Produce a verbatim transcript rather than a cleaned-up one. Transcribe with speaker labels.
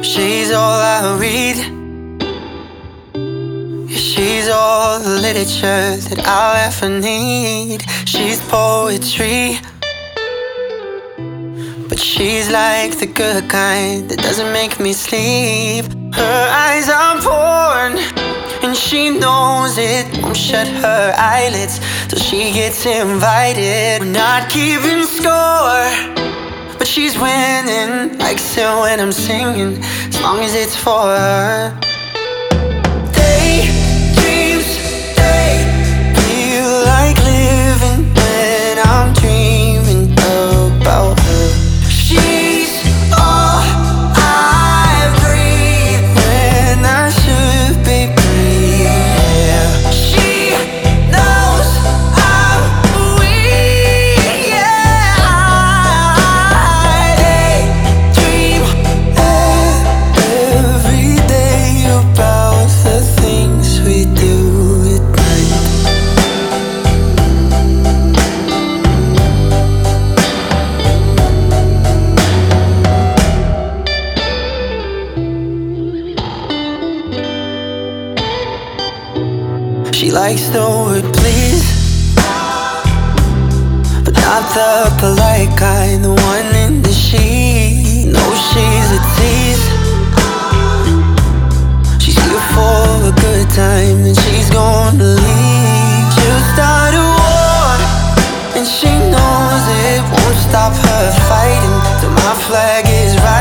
Speaker 1: She's all I read. Yeah, she's all the literature that I'll ever need. She's poetry, but she's like the good kind that doesn't make me sleep. Her eyes are porn, and she knows it. Won't shut her eyelids till she gets invited. We're not keeping score, but she's winning. Likes it when I'm singing, as long as it's for her. Daydreams, they feel like living when I'm dreaming about her. She's all I breathe when I should be breathing. Yeah. She knows I'm weak. Yeah. I daydream every day about the things we do at night. She likes the word please, but not the polite kind, the one in the sheet. Knows she's a tease. She's here for a good time, then she's gonna leave. She'll start a war, and she knows it won't stop her fighting till my flag is rising.